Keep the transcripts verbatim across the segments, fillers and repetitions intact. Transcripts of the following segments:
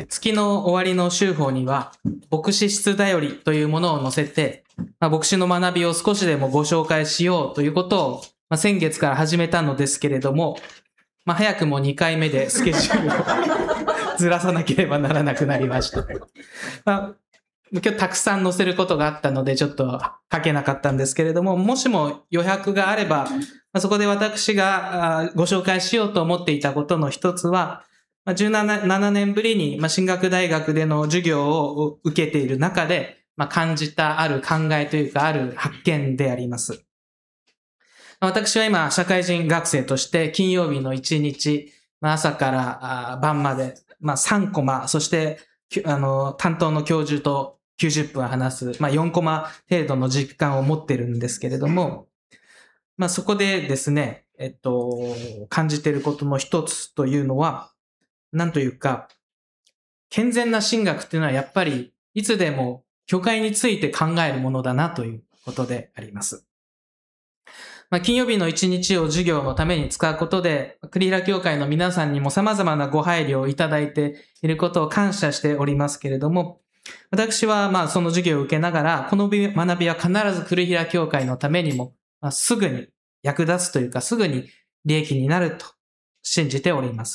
月の終わりの週報には、牧師室だよりというものを載せて、まあ、牧師の学びを少しでもご紹介しようということを、まあ、先月から始めたのですけれども、まあ、早くもにかいめでスケジュールをずらさなければならなくなりました。まあ、今日たくさん載せることがあったのでちょっと書けなかったんですけれども、もしも余白があれば、まあ、そこで私がご紹介しようと思っていたことの一つは、じゅうななねんぶりに進学大学での授業を受けている中で感じたある考えというかある発見であります。私は今社会人学生として金曜日のいちにち、朝から晩までさんコマ、そしてあの担当の教授ときゅうじゅっぷん話す、まあ、よんコマ程度の時間を持ってるんですけれども、まあ、そこでですね、えっと、感じていることの一つというのは、なんというか、健全な神学っていうのはやっぱりいつでも教会について考えるものだなということであります。まあ、金曜日の一日を授業のために使うことで、クリーラ教会の皆さんにも様々なご配慮をいただいていることを感謝しておりますけれども、私はまあその授業を受けながら、この学びは必ずクリーラ教会のためにも、まあ、すぐに役立つというか、すぐに利益になると信じております。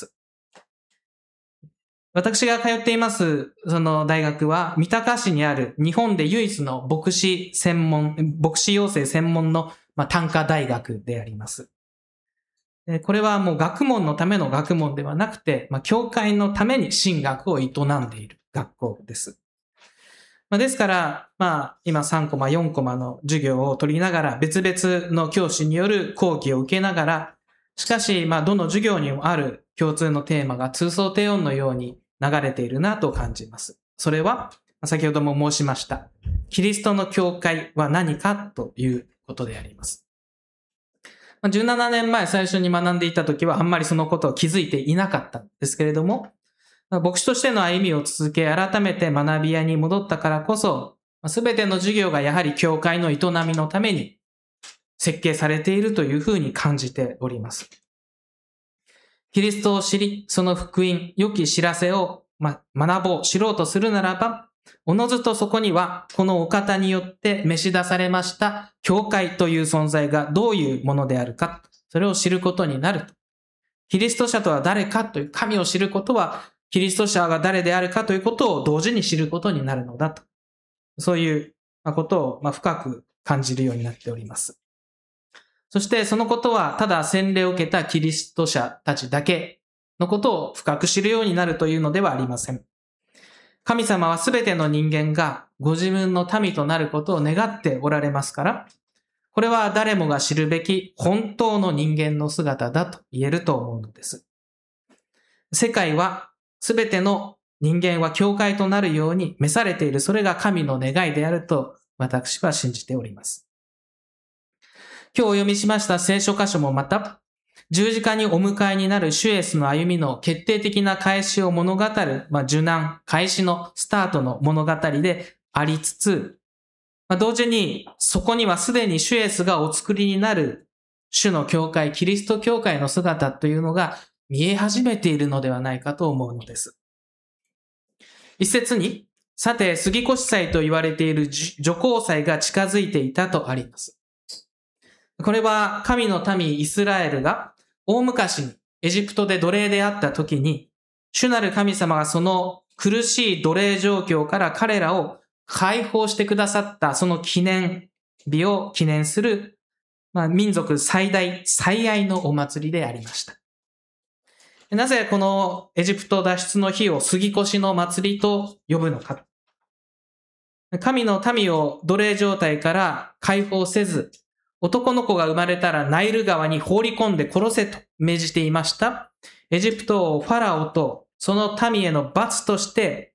私が通っていますその大学は三鷹市にある日本で唯一の牧師専門、牧師養成専門の単科大学であります。これはもう学問のための学問ではなくて、教会のために神学を営んでいる学校です。ですから、まあ今さんコマ、よんコマの授業を取りながら別々の教師による講義を受けながら、しかしまあどの授業にもある共通のテーマが通奏低音のように流れているなと感じます。それは先ほども申しました。キリストの教会は何かということであります。じゅうななねんまえ最初に学んでいた時はあんまりそのことを気づいていなかったんですけれども、牧師としての歩みを続け改めて学び屋に戻ったからこそ、すべての授業がやはり教会の営みのために設計されているというふうに感じております。キリストを知り、その福音、良き知らせを学ぼう、知ろうとするならば、おのずとそこには、このお方によって召し出されました教会という存在がどういうものであるか、それを知ることになると。キリスト者とは誰かという神を知ることは、キリスト者が誰であるかということを同時に知ることになるのだと。そういうことを深く感じるようになっております。そしてそのことはただ洗礼を受けたキリスト者たちだけのことを深く知るようになるというのではありません。神様はすべての人間がご自分の民となることを願っておられますから、これは誰もが知るべき本当の人間の姿だと言えると思うのです。世界はすべての人間は教会となるように召されている、それが神の願いであると私は信じております。今日お読みしました聖書箇所もまた、十字架にお迎えになる主イエスの歩みの決定的な開始を物語る、まあ、受難、開始のスタートの物語でありつつ、まあ、同時にそこにはすでに主イエスがお作りになる主の教会、キリスト教会の姿というのが見え始めているのではないかと思うのです。一節に、さて杉越祭と言われている除光祭が近づいていたとあります。これは神の民イスラエルが大昔にエジプトで奴隷であった時に、主なる神様がその苦しい奴隷状況から彼らを解放してくださったその記念日を記念する、まあ、民族最大最愛のお祭りでありました。なぜこのエジプト脱出の日を杉越の祭りと呼ぶのか。神の民を奴隷状態から解放せず、男の子が生まれたらナイル川に放り込んで殺せと命じていました。エジプト王ファラオとその民への罰として、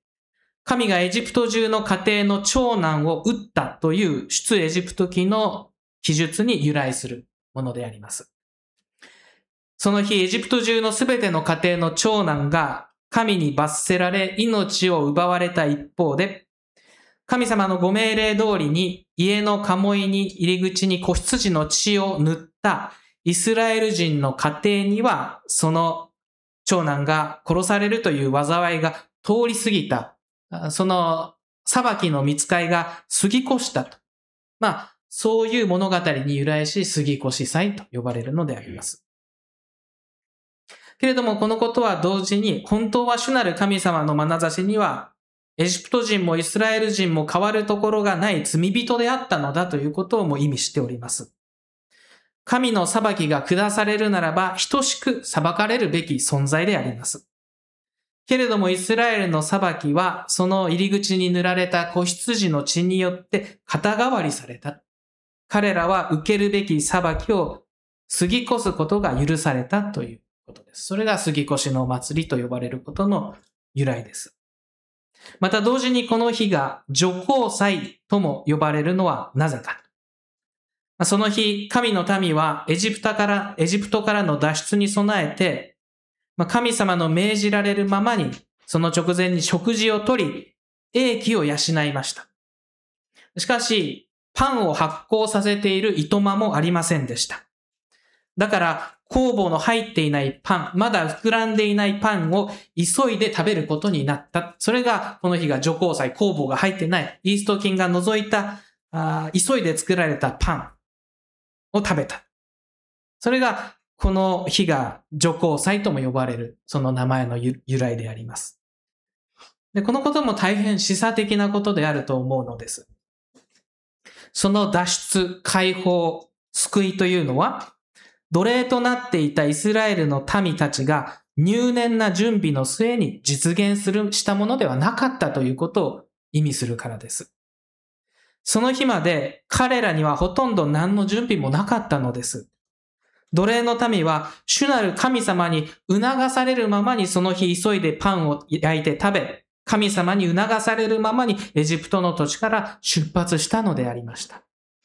神がエジプト中の家庭の長男を撃ったという出エジプト記の記述に由来するものであります。その日、エジプト中のすべての家庭の長男が神に罰せられ命を奪われた一方で、神様のご命令通りに家の鴨居に入り口に子羊の血を塗ったイスラエル人の家庭にはその長男が殺されるという災いが通り過ぎた、その裁きの御使いが過ぎ越したと。まあ、そういう物語に由来し、過ぎ越し祭と呼ばれるのであります。けれども、このことは同時に、本当は主なる神様の眼差しには、エジプト人もイスラエル人も変わるところがない罪人であったのだということをも意味しております。神の裁きが下されるならば、等しく裁かれるべき存在であります。けれどもイスラエルの裁きは、その入り口に塗られた子羊の血によって肩代わりされた。彼らは受けるべき裁きを過ぎ越すことが許されたということです。それが過ぎ越しの祭りと呼ばれることの由来です。また同時にこの日が除光祭とも呼ばれるのはなぜか。その日、神の民はエジプトから、エジプトからの脱出に備えて、神様の命じられるままに、その直前に食事をとり、英気を養いました。しかし、パンを発酵させているいとまもありませんでした。だから、酵母の入っていないパン、まだ膨らんでいないパンを急いで食べることになった。それが、この日が除光祭、酵母が入ってない、イースト菌が除いた、あ急いで作られたパンを食べた。それが、この日が除光祭とも呼ばれる、その名前の由来であります。で、このことも大変示唆的なことであると思うのです。その脱出、解放、救いというのは、奴隷となっていたイスラエルの民たちが入念な準備の末に実現する、したものではなかったということを意味するからです。その日まで彼らにはほとんど何の準備もなかったのです。奴隷の民は主なる神様に促されるままにその日急いでパンを焼いて食べ、神様に促されるままにエジプトの土地から出発したのでありました。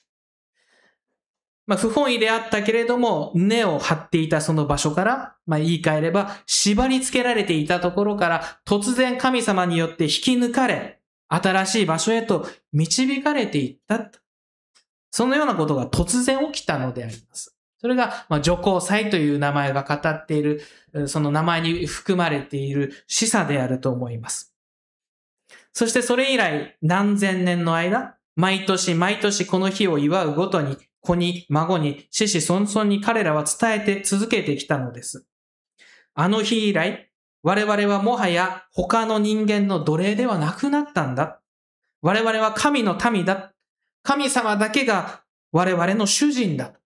まあ、不本意であったけれども、根を張っていたその場所から、まあ、言い換えれば、縛り付けられていたところから、突然神様によって引き抜かれ、新しい場所へと導かれていった。そのようなことが突然起きたのであります。それが、まあ、除光祭という名前が語っている、その名前に含まれている示唆であると思います。そしてそれ以来、何千年の間、毎年毎年この日を祝うごとに、子に孫に子々孫々に彼らは伝えて続けてきたのです。あの日以来、我々はもはや他の人間の奴隷ではなくなったんだ。我々は神の民だ。神様だけが我々の主人だ。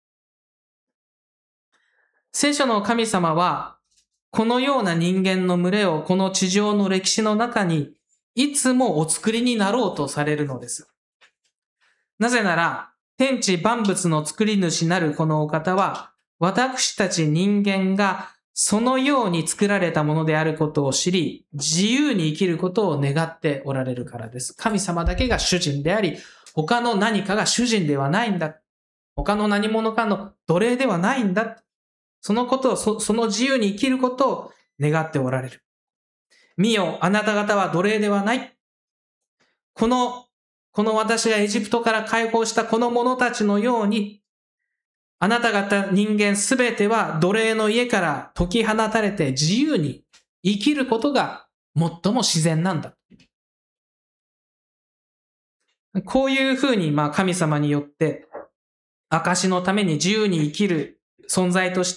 聖書の神様は、このような人間の群れをこの地上の歴史の中にいつもお作りになろうとされるのです。なぜなら、天地万物の作り主なるこのお方は、私たち人間がそのように作られたものであることを知り、自由に生きることを願っておられるからです。神様だけが主人であり、他の何かが主人ではないんだ。他の何者かの奴隷ではないんだ。そのことを、そ, その自由に生きることを願っておられる。見よ、あなた方は奴隷ではない。このこの私がエジプトから解放したこの者たちのように、あなた方人間すべては奴隷の家から解き放たれて自由に生きることが最も自然なんだ。こういうふうにまあ神様によって証のために自由に生きる存在として、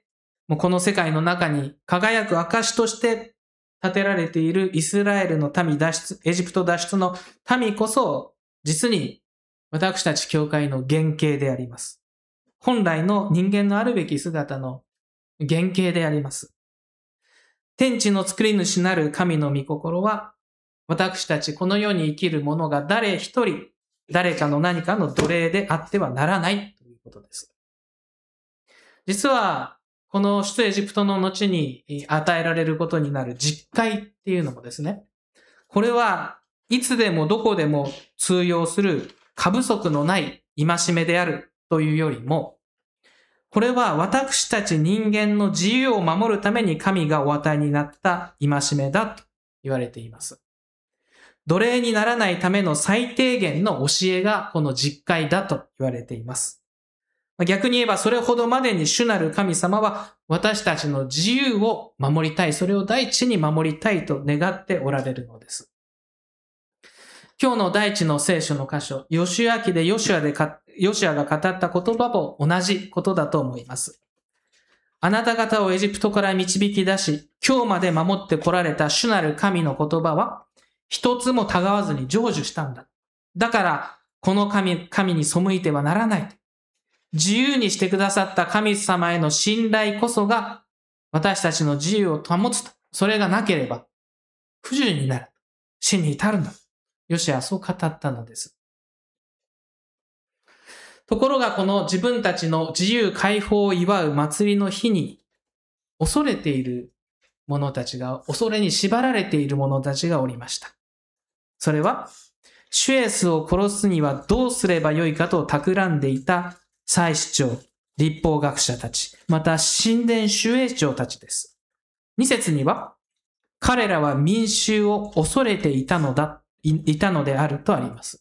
もうこの世界の中に輝く証として立てられているイスラエルの民脱出、エジプト脱出の民こそ、実に私たち教会の原型であります。本来の人間のあるべき姿の原型であります。天地の作り主なる神の御心は、私たちこの世に生きる者が誰一人、誰かの何かの奴隷であってはならないということです。実は、この出エジプトの後に与えられることになる実戒っていうのもですね、これはいつでもどこでも通用する過不足のない戒めであるというよりも、これは私たち人間の自由を守るために神がお与えになった戒めだと言われています。奴隷にならないための最低限の教えがこの実戒だと言われています。 逆に言えばそれほどまでに主なる神様は私たちの自由を守りたい、それを第一に守りたいと願っておられるのです。今日の第一の聖書の箇所、ヨシュア記でヨシュアでか、ヨシュアが語った言葉も同じことだと思います。あなた方をエジプトから導き出し、今日まで守ってこられた主なる神の言葉は、一つもたがわずに成就したんだ。だから、この神、神に背いてはならない。自由にしてくださった神様への信頼こそが、私たちの自由を保つと。それがなければ、不自由になる。死に至るんだ。ヨシュアはそう語ったのです。ところがこの自分たちの自由解放を祝う祭りの日に恐れている者たちが、恐れに縛られている者たちがおりました。それは、主イエスを殺すにはどうすればよいかと企んでいた祭司長、律法学者たち、また神殿守衛長たちです。に節には、彼らは民衆を恐れていたのだ、い, いたのであるとあります。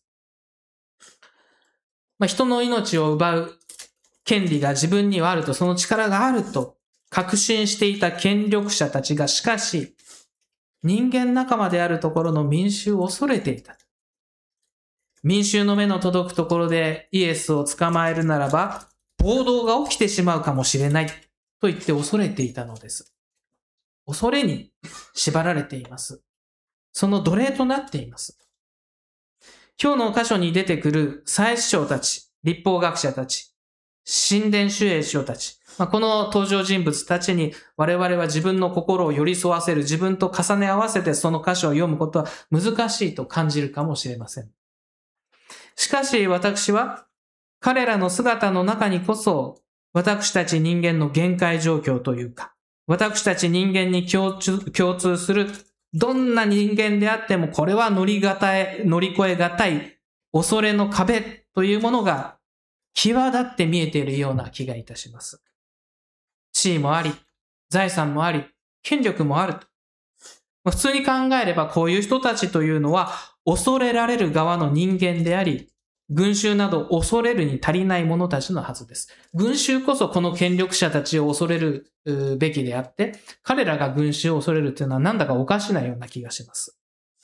まあ、人の命を奪う権利が自分にはあると、その力があると確信していた権力者たちが、しかし、人間仲間であるところの民衆を恐れていた。民衆の目の届くところでイエスを捕まえるならば、暴動が起きてしまうかもしれないと言って恐れていたのです。恐れに縛られています。その奴隷となっています。今日の箇所に出てくる祭司長たち、律法学者たち、神殿守衛長たち、まあ、この登場人物たちに我々は自分の心を寄り添わせる、自分と重ね合わせてその箇所を読むことは難しいと感じるかもしれません。しかし私は彼らの姿の中にこそ私たち人間の限界状況というか、私たち人間に共通、共通するどんな人間であってもこれは乗りがたい、乗り越えがたい恐れの壁というものが際立って見えているような気がいたします。地位もあり、財産もあり、権力もあると。普通に考えればこういう人たちというのは恐れられる側の人間であり、群衆など恐れるに足りない者たちのはずです。群衆こそこの権力者たちを恐れるべきであって、彼らが群衆を恐れるというのはなんだかおかしなような気がします。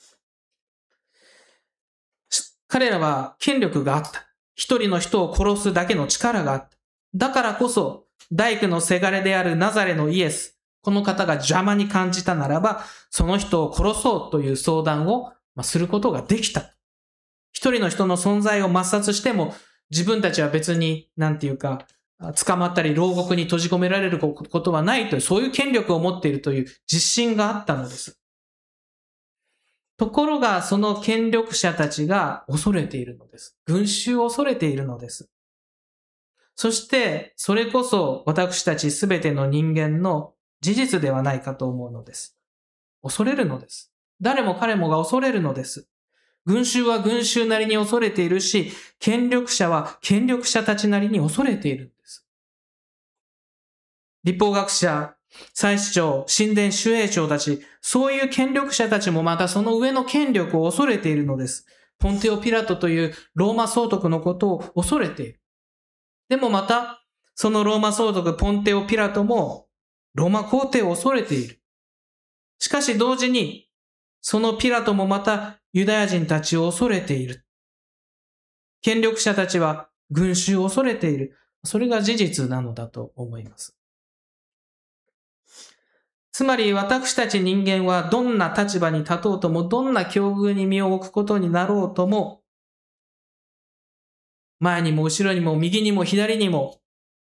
彼らは権力があった。一人の人を殺すだけの力があった。だからこそ、大工のせがれであるナザレのイエス、この方が邪魔に感じたならば、その人を殺そうという相談をすることができた。一人の人の存在を抹殺しても、自分たちは別に、なんていうか、捕まったり牢獄に閉じ込められることはないという、そういう権力を持っているという自信があったのです。ところが、その権力者たちが恐れているのです。群衆を恐れているのです。そして、それこそ私たちすべての人間の事実ではないかと思うのです。恐れるのです。誰も彼もが恐れるのです。群衆は群衆なりに恐れているし、権力者は権力者たちなりに恐れているんです。律法学者、祭司長、神殿守衛長たち、そういう権力者たちもまたその上の権力を恐れているのです。ポンテオ・ピラトというローマ総督のことを恐れている。でもまた、そのローマ総督ポンテオ・ピラトもローマ皇帝を恐れている。しかし同時に、そのピラトもまたユダヤ人たちを恐れている。権力者たちは群衆を恐れている。それが事実なのだと思います。つまり私たち人間はどんな立場に立とうとも、どんな境遇に身を置くことになろうとも、前にも後ろにも右にも左にも、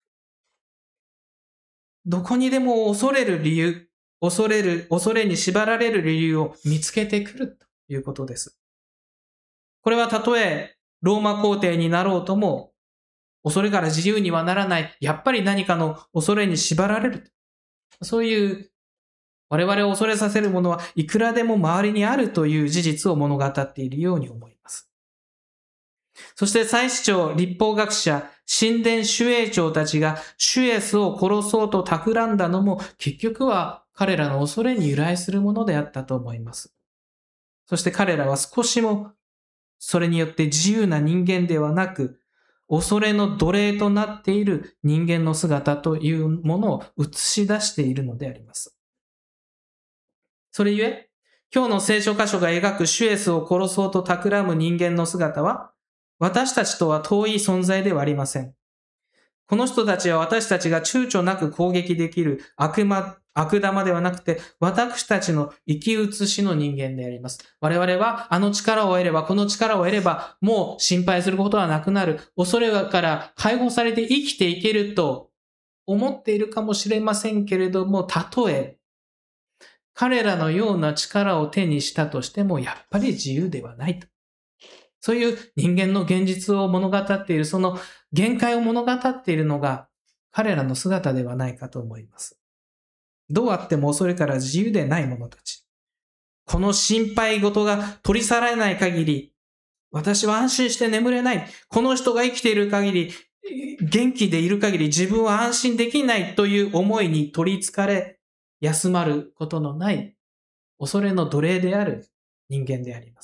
どこにでも恐れる理由、恐れる、恐れに縛られる理由を見つけてくるということです。これはたとえローマ皇帝になろうとも、恐れから自由にはならない。やっぱり何かの恐れに縛られる。そういう我々を恐れさせるものはいくらでも周りにあるという事実を物語っているように思います。そして祭司長、律法学者、神殿守衛長たちが主イエスを殺そうと企んだのも結局は彼らの恐れに由来するものであったと思います。そして彼らは少しもそれによって自由な人間ではなく、 恐れの奴隷となっている人間の姿というものを映し出しているのであります。それゆえ、今日の聖書箇所が描く主イエスを殺そうと企む人間の姿は、私たちとは遠い存在ではありません。この人たちは私たちが躊躇なく攻撃できる悪魔、悪玉ではなくて、私たちの生き写しの人間であります。我々はあの力を得れば、この力を得れば、もう心配することはなくなる。恐れから解放されて生きていけると思っているかもしれませんけれども、たとえ彼らのような力を手にしたとしても、やっぱり自由ではないと。そういう人間の現実を物語っている、その限界を物語っているのが彼らの姿ではないかと思います。どうあっても恐れから自由でない者たち。この心配事が取り去られない限り、私は安心して眠れない。この人が生きている限り、元気でいる限り自分は安心できないという思いに取り憑かれ、休まることのない恐れの奴隷である人間であります。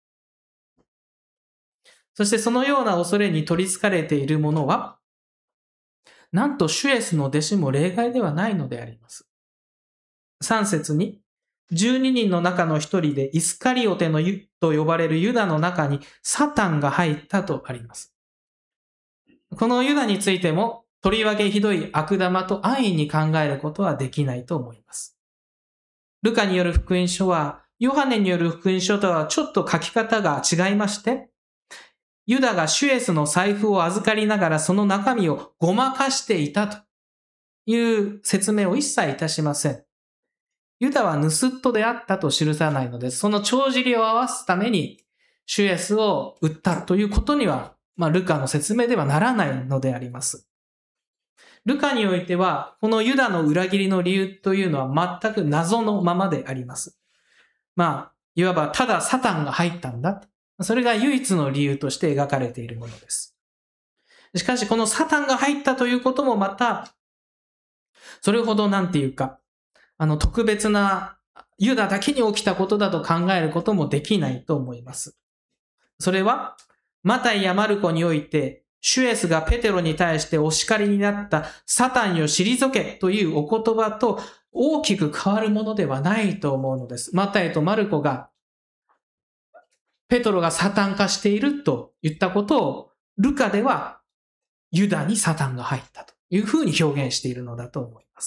そしてそのような恐れに取り憑かれている者は、なんと主イエスの弟子も例外ではないのであります。さん節に、じゅうににんの中の一人でイスカリオテのユと呼ばれるユダの中にサタンが入ったとあります。このユダについても、とりわけひどい悪玉と安易に考えることはできないと思います。ルカによる福音書は、ヨハネによる福音書とはちょっと書き方が違いまして、ユダが主イエスの財布を預かりながらその中身をごまかしていたという説明を一切いたしません。ユダは盗人であったと記さないのです。その帳尻を合わすために主イエスを売ったということには、まあ、ルカの説明ではならないのであります。ルカにおいては、このユダの裏切りの理由というのは全く謎のままであります。まあ、いわばただサタンが入ったんだ。それが唯一の理由として描かれているものです。しかし、このサタンが入ったということもまた、それほどなんていうか、あの特別なユダだけに起きたことだと考えることもできないと思います。それは、マタイやマルコにおいて、主イエスがペテロに対してお叱りになったサタンよ退けというお言葉と大きく変わるものではないと思うのです。マタイとマルコがペトロがサタン化していると言ったことをルカではユダにサタンが入ったというふうに表現しているのだと思います。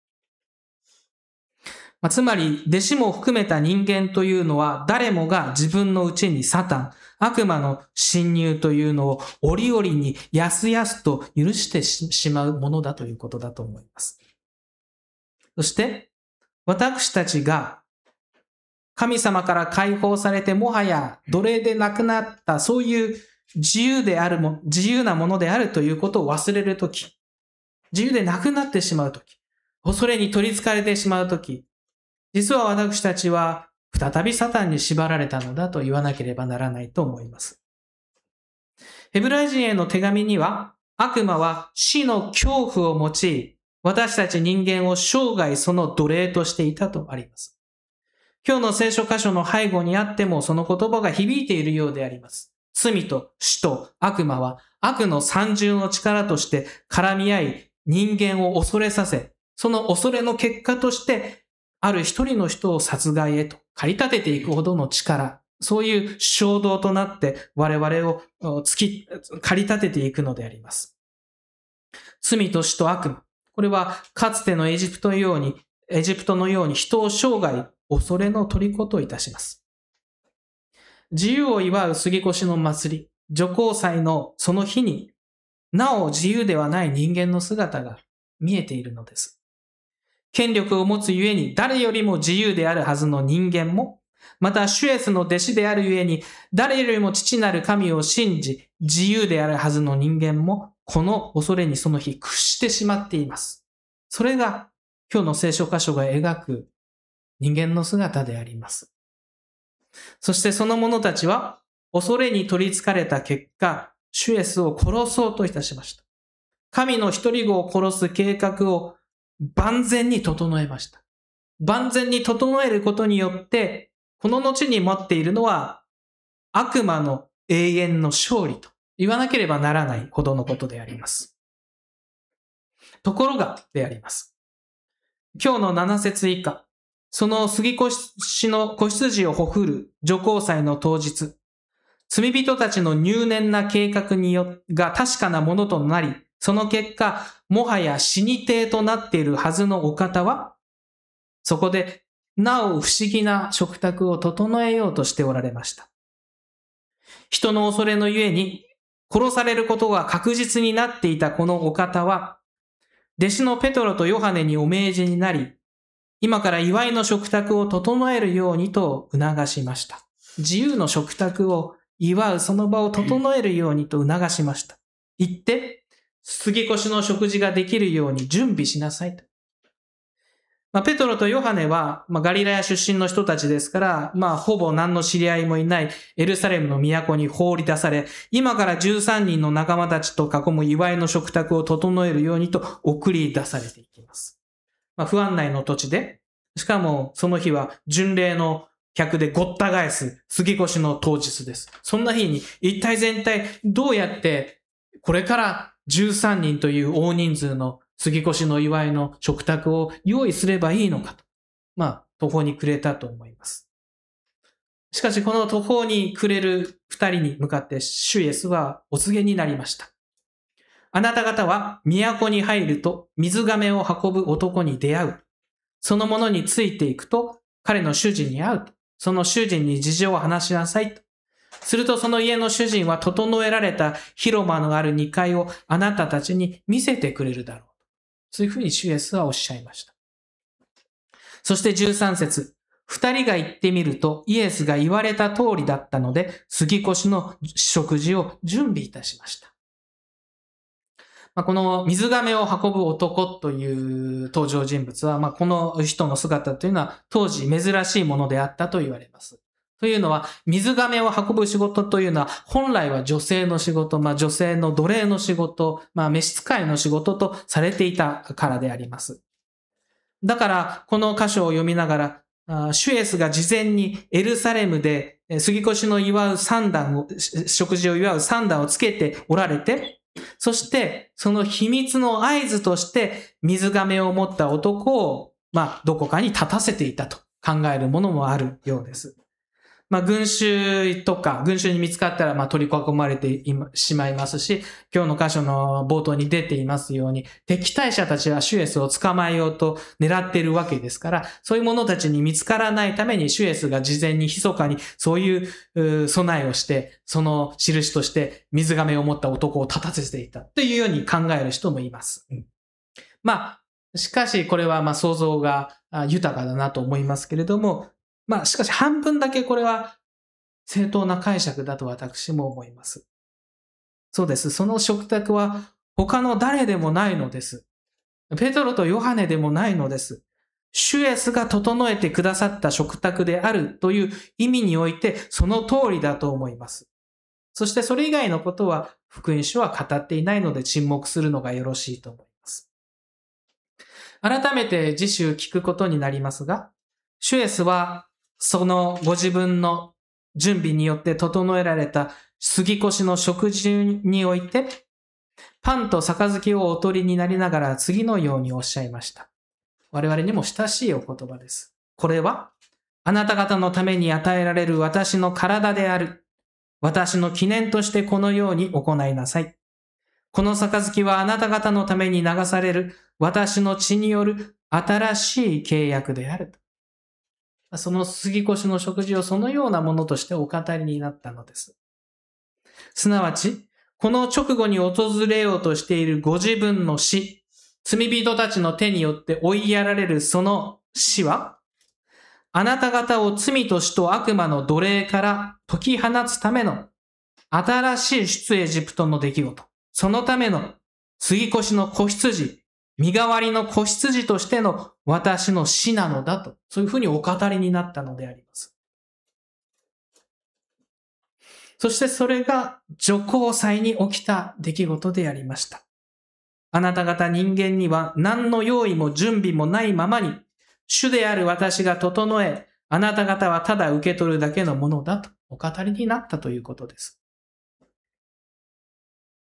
まあ、つまり弟子も含めた人間というのは誰もが自分のうちにサタン、悪魔の侵入というのを折々にやすやすと許してしまうものだということだと思います。そして私たちが神様から解放されてもはや奴隷でなくなったそういう自由であるも、自由なものであるということを忘れるとき、自由でなくなってしまうとき、恐れに取り憑かれてしまうとき、実は私たちは再びサタンに縛られたのだと言わなければならないと思います。ヘブライ人への手紙には、悪魔は死の恐怖を用い、私たち人間を生涯その奴隷としていたとあります。今日の聖書箇所の背後にあってもその言葉が響いているようであります。罪と死と悪魔は悪の三重の力として絡み合い、人間を恐れさせ、その恐れの結果として、ある一人の人を殺害へと駆り立てていくほどの力、そういう衝動となって我々を突き、駆り立てていくのであります。罪と死と悪魔。これはかつてのエジプトのように、エジプトのように人を生涯恐れの虜といたします。自由を祝う杉越の祭り、除光祭のその日に、なお自由ではない人間の姿が見えているのです。権力を持つゆえに誰よりも自由であるはずの人間も、また主イエスの弟子であるゆえに誰よりも父なる神を信じ自由であるはずの人間も、この恐れにその日屈してしまっています。それが今日の聖書箇所が描く人間の姿であります。そしてその者たちは恐れに取り憑かれた結果、主イエスを殺そうといたしました。神の一人子を殺す計画を万全に整えました。万全に整えることによって、この後に待っているのは悪魔の永遠の勝利と言わなければならないほどのことであります。ところがであります。今日のなな節以下、その杉越の子羊をほふる除光祭の当日、罪人たちの入念な計画によが確かなものとなり、その結果、もはや死に体となっているはずのお方は、そこでなお不思議な食卓を整えようとしておられました。人の恐れのゆえに殺されることが確実になっていたこのお方は、弟子のペトロとヨハネにお命じになり、今から祝いの食卓を整えるようにと促しました。自由の食卓を祝うその場を整えるようにと促しました。言って、杉越の食事ができるように準備しなさいと。まあ、ペトロとヨハネは、まあ、ガリラヤ出身の人たちですから、まあ、ほぼ何の知り合いもいないエルサレムの都に放り出され、今からじゅうさんにんの仲間たちと囲む祝いの食卓を整えるようにと送り出されていきます。まあ、不安内の土地で、しかもその日は巡礼の客でごった返す杉越の当日です。そんな日に一体全体どうやってこれからじゅうさんにんという大人数の杉越の祝いの食卓を用意すればいいのかと。まあ、途方に暮れたと思います。しかしこの途方に暮れる二人に向かって主イエスはお告げになりました。あなた方は都に入ると水亀を運ぶ男に出会う。その者についていくと彼の主人に会うと。その主人に事情を話しなさいと。するとその家の主人は整えられた広間のあるにかいをあなたたちに見せてくれるだろう。そういうふうに主イエスはおっしゃいました。そしてじゅうさん節。二人が行ってみるとイエスが言われた通りだったので杉越の食事を準備いたしました。まあ、この水亀を運ぶ男という登場人物は、まあ、この人の姿というのは当時珍しいものであったと言われます。というのは、水亀を運ぶ仕事というのは、本来は女性の仕事、まあ女性の奴隷の仕事、まあ召使いの仕事とされていたからであります。だから、この箇所を読みながら、主イエスが事前にエルサレムで杉越の祝う三段を、食事を祝う三段をつけておられて、そして、その秘密の合図として、水亀を持った男を、まあ、どこかに立たせていたと考えるものもあるようです。まあ、群衆とか、群衆に見つかったら、まあ、取り囲まれてしまいますし、今日の箇所の冒頭に出ていますように、敵対者たちは主イエスを捕まえようと狙っているわけですから、そういう者たちに見つからないために、主イエスが事前に密かにそういう備えをして、その印として水亀を持った男を立たせていたというように考える人もいます。うん、まあ、しかしこれはまあ想像が豊かだなと思いますけれども、まあ、しかし半分だけこれは正当な解釈だと私も思います。そうです。その食卓は他の誰でもないのです。ペトロとヨハネでもないのです。主イエスが整えてくださった食卓であるという意味においてその通りだと思います。そしてそれ以外のことは福音書は語っていないので沈黙するのがよろしいと思います。改めて次週聞くことになりますが、主イエスはそのご自分の準備によって整えられた杉越の食事において、パンと杯をお取りになりながら次のようにおっしゃいました。我々にも親しいお言葉です。これは、あなた方のために与えられる私の体である。私の記念としてこのように行いなさい。この杯はあなた方のために流される私の血による新しい契約である。その杉越の食事をそのようなものとしてお語りになったのです。すなわち、この直後に訪れようとしているご自分の死、罪人たちの手によって追いやられるその死は、あなた方を罪と死と悪魔の奴隷から解き放つための新しい出エジプトの出来事、そのための杉越の子羊、身代わりの子羊としての私の死なのだと、そういうふうにお語りになったのであります。そしてそれが除光祭に起きた出来事でありました。あなた方人間には何の用意も準備もないままに、主である私が整え、あなた方はただ受け取るだけのものだとお語りになったということです。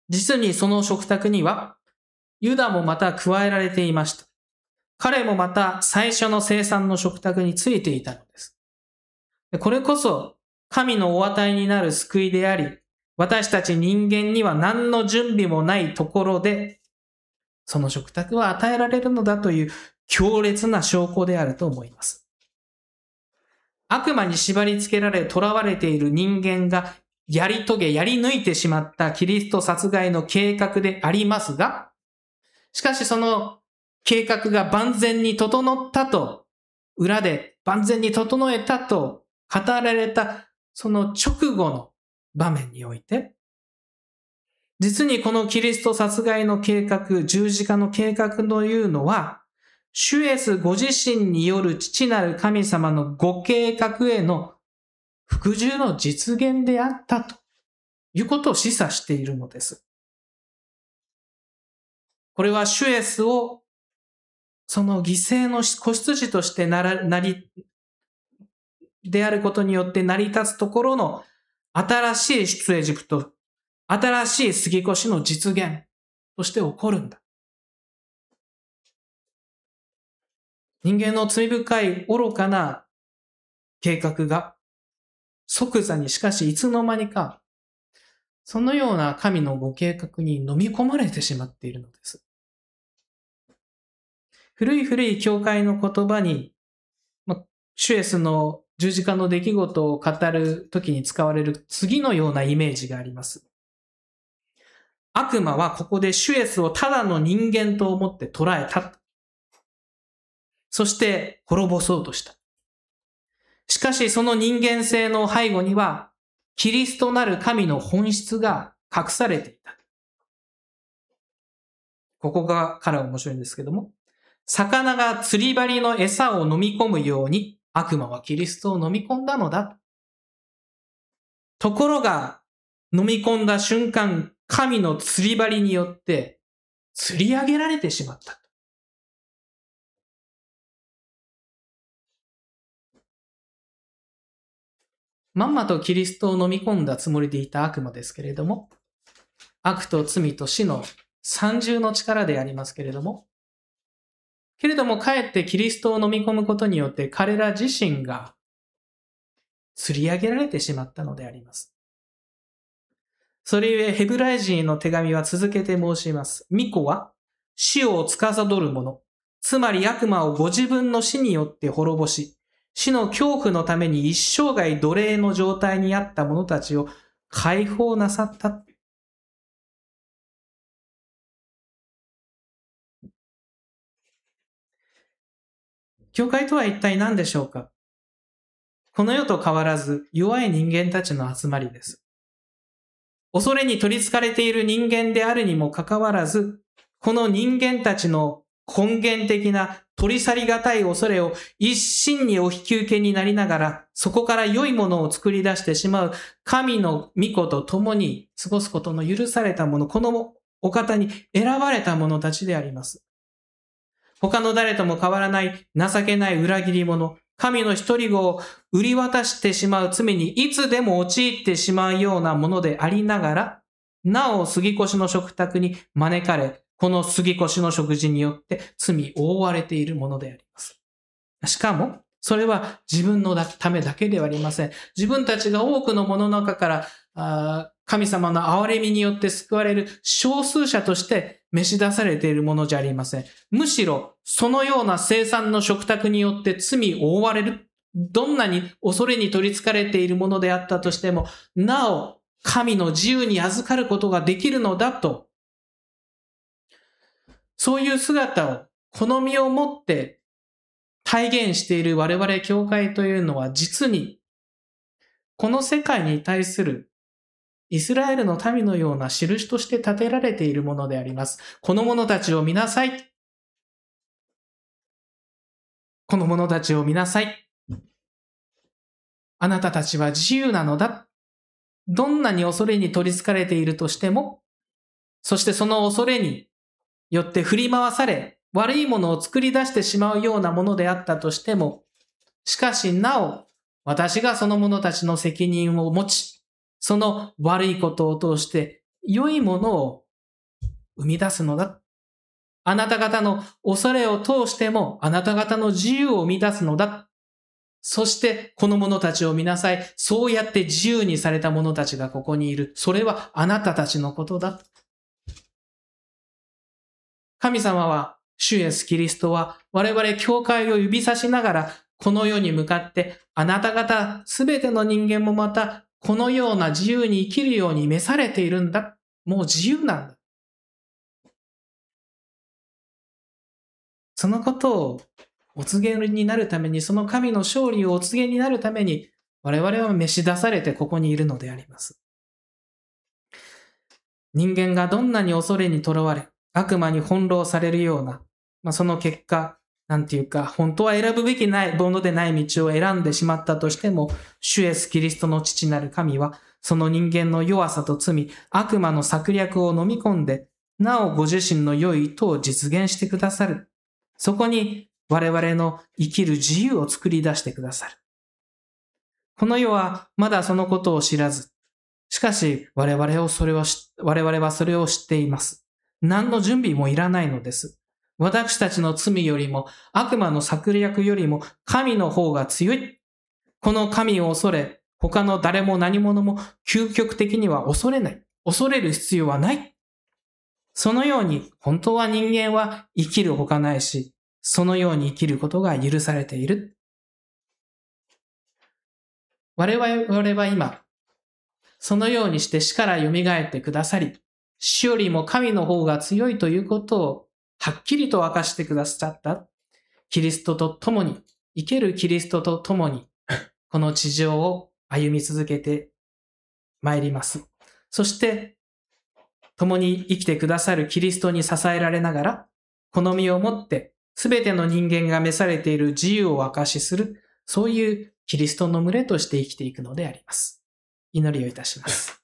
実にその食卓には、ユダもまた加えられていました。彼もまた最初の生産の食卓についていたのです。これこそ神のお与えになる救いであり、私たち人間には何の準備もないところで、その食卓は与えられるのだという強烈な証拠であると思います。悪魔に縛り付けられ囚われている人間がやり遂げ、やり抜いてしまったキリスト殺害の計画でありますが、しかしその計画が万全に整ったと、裏で万全に整えたと語られたその直後の場面において、実にこのキリスト殺害の計画、十字架の計画というのは、主イエスご自身による父なる神様のご計画への服従の実現であったということを示唆しているのです。これは主イエスをその犠牲の子羊としてなら、なり、であることによって成り立つところの新しい出エジプト、新しい杉越の実現として起こるんだ。人間の罪深い愚かな計画が即座にしかしいつの間にかそのような神のご計画に飲み込まれてしまっているのです。古い古い教会の言葉に、まあ、主イエスの十字架の出来事を語るときに使われる次のようなイメージがあります。悪魔はここで主イエスをただの人間と思って捉えた。そして滅ぼそうとした。しかしその人間性の背後には、キリストなる神の本質が隠されていた。ここがから面白いんですけども、魚が釣り針の餌を飲み込むように悪魔はキリストを飲み込んだのだ。ところが、飲み込んだ瞬間、神の釣り針によって釣り上げられてしまった。まんまとキリストを飲み込んだつもりでいた悪魔ですけれども、悪と罪と死の三重の力でありますけれども、けれどもかえってキリストを飲み込むことによって彼ら自身が釣り上げられてしまったのであります。それゆえヘブライ人への手紙は続けて申します。御子は死を司る者、つまり悪魔をご自分の死によって滅ぼし、死の恐怖のために一生涯奴隷の状態にあった者たちを解放なさった。教会とは一体何でしょうか？この世と変わらず弱い人間たちの集まりです。恐れに取り憑かれている人間であるにもかかわらず、この人間たちの根源的な取り去りがたい恐れを一心にお引き受けになりながら、そこから良いものを作り出してしまう神の御子と共に過ごすことの許されたもの、このお方に選ばれた者たちであります。他の誰とも変わらない情けない裏切り者、神の一人子を売り渡してしまう罪にいつでも陥ってしまうようなものでありながら、なお杉越の食卓に招かれ、この杉越の食事によって罪を覆われているものであります。しかも、それは自分のためだけではありません。自分たちが多くの者の中からあ神様の憐れみによって救われる少数者として召し出されているものじゃありません。むしろ、そのような生産の食卓によって罪を覆われる。どんなに恐れに取り憑かれているものであったとしても、なお神の自由に預かることができるのだと、そういう姿を好みを持って体現している我々教会というのは実にこの世界に対するイスラエルの民のような印として立てられているものであります。この者たちを見なさい。この者たちを見なさい。あなたたちは自由なのだ。どんなに恐れに取り憑かれているとしても、そしてその恐れによって振り回され、悪いものを作り出してしまうようなものであったとしても、しかしなお、私がその者たちの責任を持ち、その悪いことを通して良いものを生み出すのだ。あなた方の恐れを通してもあなた方の自由を生み出すのだ。そしてこの者たちを見なさい。そうやって自由にされた者たちがここにいる。それはあなたたちのことだ。神様は、主イエスキリストは我々教会を指さしながらこの世に向かってあなた方すべての人間もまたこのような自由に生きるように召されているんだ。もう自由なんだ。そのことをお告げになるために、その神の勝利をお告げになるために、我々は召し出されてここにいるのであります。人間がどんなに恐れにとらわれ、悪魔に翻弄されるような、まあ、その結果、なんていうか、本当は選ぶべきないものでない道を選んでしまったとしても、主イエスキリストの父なる神は、その人間の弱さと罪、悪魔の策略を飲み込んで、なおご自身の良い意図を実現してくださる。そこに我々の生きる自由を作り出してくださる。この世はまだそのことを知らず、しかし我々をそれを我々はそれを知っています。何の準備もいらないのです。私たちの罪よりも悪魔の策略よりも神の方が強い。この神を恐れ、他の誰も何者も究極的には恐れない。恐れる必要はない。そのように本当は人間は生きるほかないし、そのように生きることが許されている。我々は今、そのようにして死から蘇ってくださり、死よりも神の方が強いということをはっきりと明かしてくださったキリストと共に、生けるキリストと共に、この地上を歩み続けてまいります。そして、共に生きてくださるキリストに支えられながら、この身をもって、すべての人間が召されている自由を証しする、そういうキリストの群れとして生きていくのであります。祈りをいたします。